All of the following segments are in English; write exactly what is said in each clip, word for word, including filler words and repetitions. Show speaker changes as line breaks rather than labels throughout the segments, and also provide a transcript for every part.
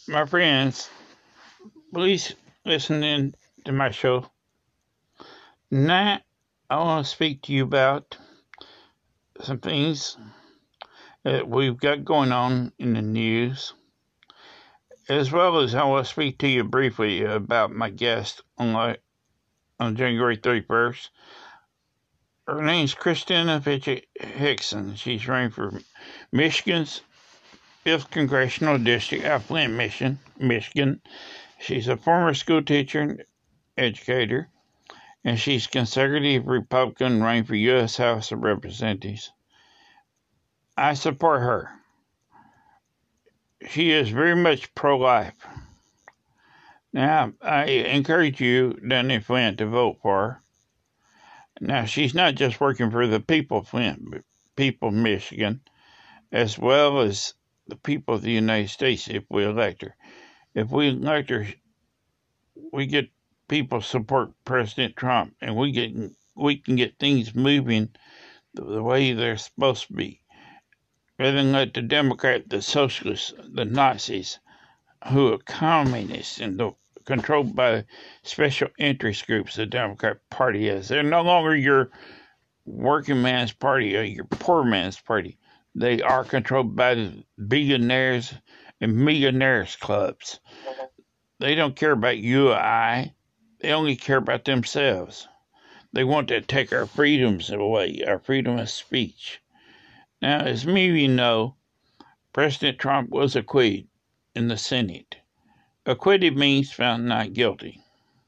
My friends, please listen in to my show. Now, I want to speak to you about some things that we've got going on in the news, as well as I want to speak to you briefly about my guest on, on January thirty-first. Her name's Christina Hickson. She's running for Michigan's fifth Congressional District out of Flint, Michigan. Michigan. She's a former school teacher and educator, and she's conservative Republican running for U S House of Representatives. I support her. She is very much pro-life. Now, I encourage you down in Flint to vote for her. Now, she's not just working for the people of Flint, but people of Michigan, as well as the people of the United States if we elect her. If we elect her, we get people support President Trump, and we get we can get things moving the, the way they're supposed to be. Rather than let the Democrats, the socialists, the Nazis, who are communists and the, controlled by special interest groups the Democrat Party is. They're no longer your working man's party or your poor man's party. They are controlled by the billionaires and millionaires clubs. They don't care about you or I. They only care about themselves. They want to take our freedoms away, our freedom of speech. Now, as many of you know, President Trump was acquitted in the Senate. Acquitted means found not guilty.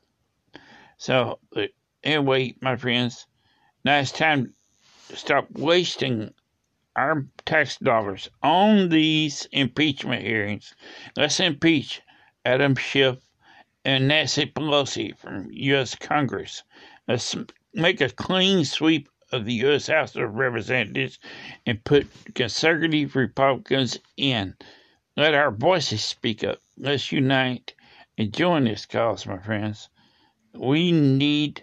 So, anyway, my friends, now it's time to stop wasting our tax dollars on these impeachment hearings. Let's impeach Adam Schiff and Nancy Pelosi from U S Congress. Let's make a clean sweep of the U S House of Representatives and put conservative Republicans in. Let our voices speak up. Let's unite and join this cause, my friends. We need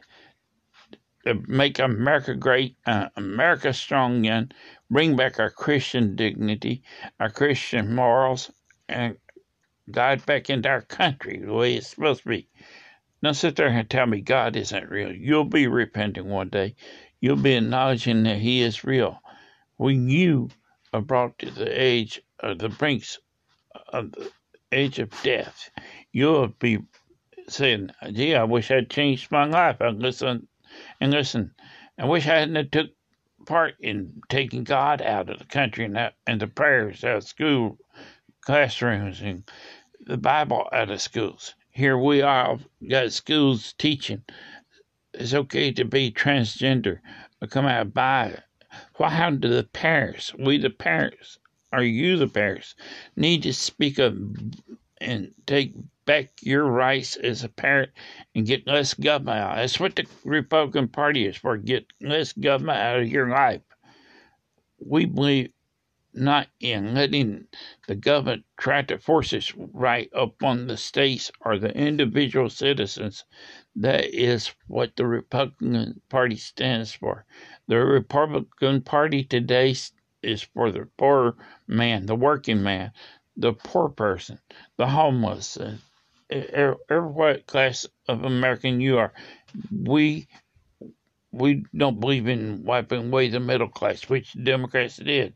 to make America great, uh, America strong again, bring back our Christian dignity, our Christian morals, and God back into our country the way it's supposed to be. Don't sit there and tell me God isn't real. You'll be repenting one day. You'll be acknowledging that He is real. When you are brought to the age of the brinks of the age of death, you'll be saying, gee, I wish I'd changed my life. I listen and listen. I wish I hadn't took part in taking God out of the country and, that, and the prayers out of school classrooms and the Bible out of schools. Here we are, got schools teaching it's okay to be transgender or come out by. What happened to the parents? We the parents, are you the parents, need to speak up and take back your rights as a parent and get less government out. That's what the Republican Party is for, get less government out of your life. We believe not in letting the government try to force its right upon the states or the individual citizens. That is what the Republican Party stands for. The Republican Party today is for the poor man, the working man, the poor person, the homeless, uh, every what class of American you are. We we don't believe in wiping away the middle class, which the Democrats did.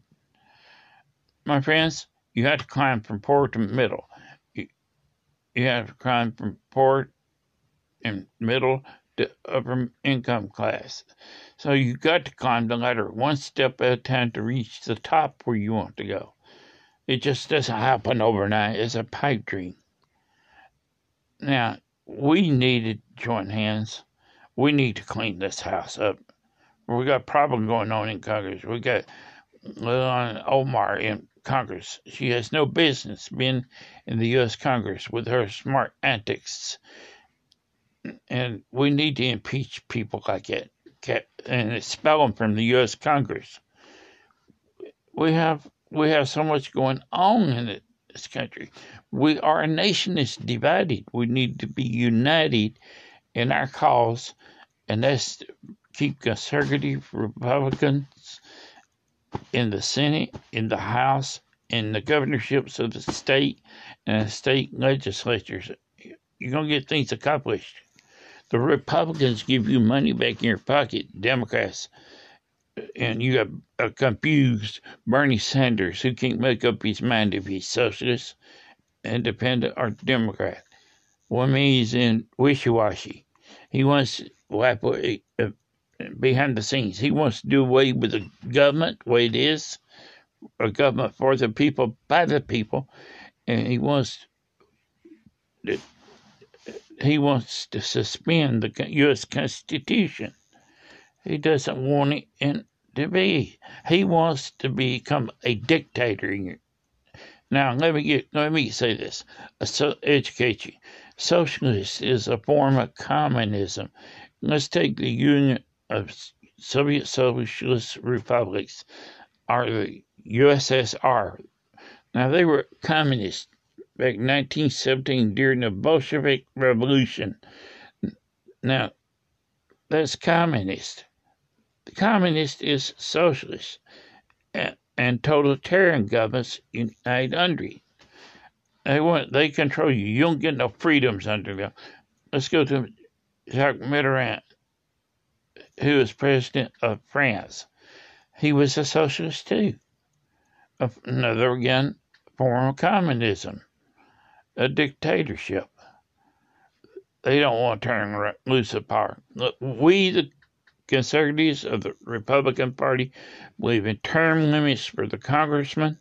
My friends, you have to climb from poor to middle. You, you have to climb from poor and middle to upper income class. So you got to climb the ladder one step at a time to reach the top where you want to go. It just doesn't happen overnight. It's a pipe dream. Now, we need to join hands. We need to clean this house up. We got a problem going on in Congress. We got Ilhan Omar in Congress. She has no business being in the U S Congress with her smart antics. And we need to impeach people like that and expel them from the U S Congress. We have we have so much going on in this country. We our nation is divided. We need to be united in our cause, and that's to keep conservative Republicans in the Senate, in the House, in the governorships of the state and the state legislatures. You're going to get things accomplished. The Republicans give you money back in your pocket, Democrats, and you have a confused Bernie Sanders who can't make up his mind if he's socialist, independent, or Democrat. One means he's in wishy-washy. He wants to wipe away uh, behind the scenes. He wants to do away with the government, the way it is, a government for the people, by the people, and he wants to, he wants to suspend the U S Constitution. He doesn't want it in, to be. He wants to become a dictator. Now, let me get, let me say this. So, educate you. Socialist is a form of communism. Let's take the Union of Soviet Socialist Republics, or the U S S R. Now, they were communists back in nineteen seventeen during the Bolshevik Revolution. Now, that's communist. The communist is socialist, and, and totalitarian governments unite under it. They want, they control you. You don't get no freedoms under them. Let's go to Jacques Mitterrand, who was president of France. He was a socialist too. Another, again, form of communism, a dictatorship. They don't want to turn loose of power. Look, we, the conservatives of the Republican Party, believe in term limits for the congressman,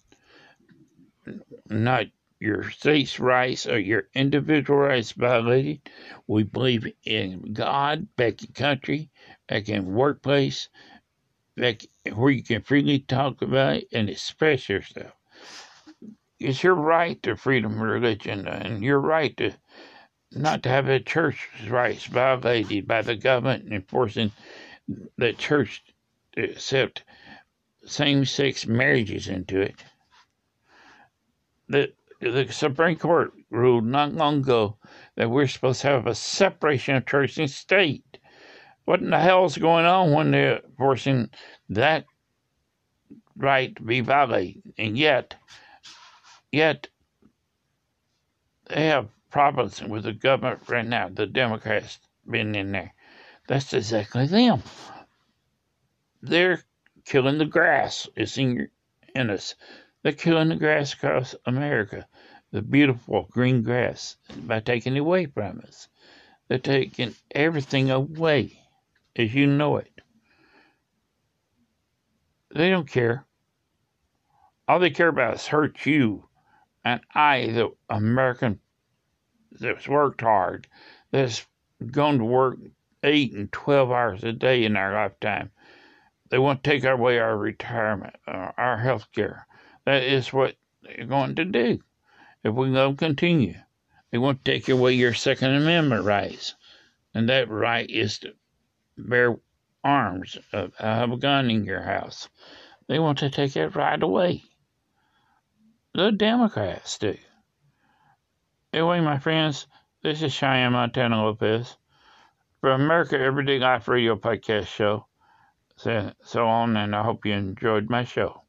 not your state's rights or your individual rights violated. We believe in God back in country, back in workplace, back where you can freely talk about it and express yourself. It's your right to freedom of religion and your right to not to have a church's rights violated by the government enforcing the church to accept same-sex marriages into it. The, the Supreme Court ruled not long ago that we're supposed to have a separation of church and state. What in the hell is going on when they're forcing that right to be violated? And yet, yet, they have problems with the government right now, the Democrats being in there. That's exactly them. They're killing the grass. It's in, in us. They're killing the grass across America, the beautiful green grass, by taking it away from us. They're taking everything away as you know it. They don't care. All they care about is hurt you and I, the American that's worked hard, that's gone to work eight and twelve hours a day in our lifetime. They want to take away our retirement, uh, our health care. That is what they're going to do if we don't continue. They want to take away your Second Amendment rights. And that right is to bear arms, uh, have a gun in your house. They want to take that right away. The Democrats do. Anyway, my friends, this is Cheyenne Montana Lopez for America Everyday Life Radio Podcast Show. So, so on, and I hope you enjoyed my show.